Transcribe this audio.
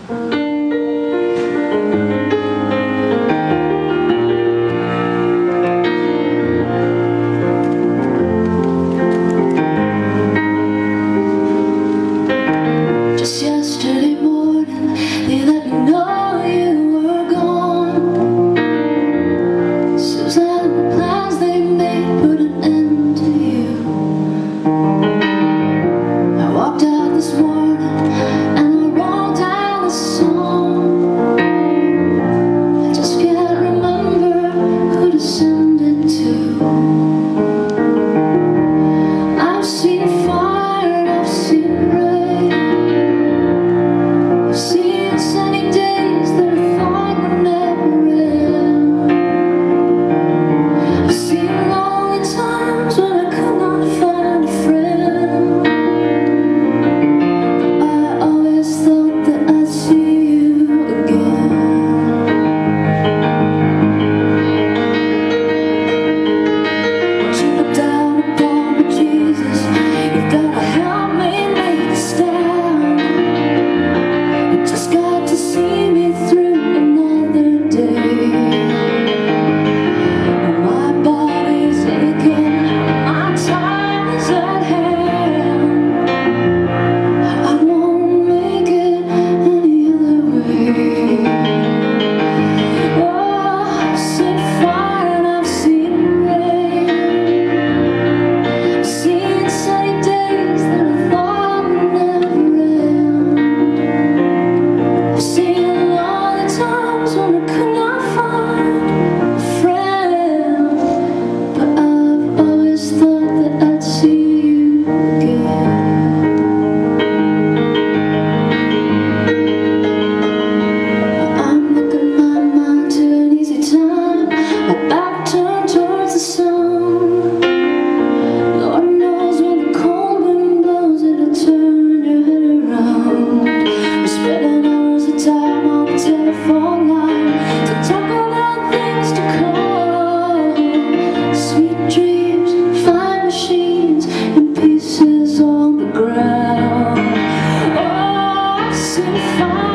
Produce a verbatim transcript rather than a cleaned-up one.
Just yesterday morning, they let me know you were gone. Suzanne, the plans they made put an end to you. I walked out this morning and I wrote down this song. I just can't remember who to send it to. I've seen fire and I've seen rain. I've seen sunny days that I thought would never end. I've seen lonely times when I could not find a friend. But I always thought that I'd see you again. Won't you look down upon me, Jesus? You've got to help me make a stand. You just got to see me through another day. When my body's aching, my time is at hand. I won't make it any other way. Oh, I've seen fire and I've seen rain. I've seen sunny days that I thought would never end. I've seen lonely times when I could not find a friend. But I've always thought that I'd see you again. I'm looking my mind to an easy time, my back turned towards the sun. Lord knows when the cold wind blows, it'll turn your head around. We're spending hours of time on the telephone line to talk about things to come. Sweet dreams, fine machines, and pieces on the ground. Oh, I've seen fire.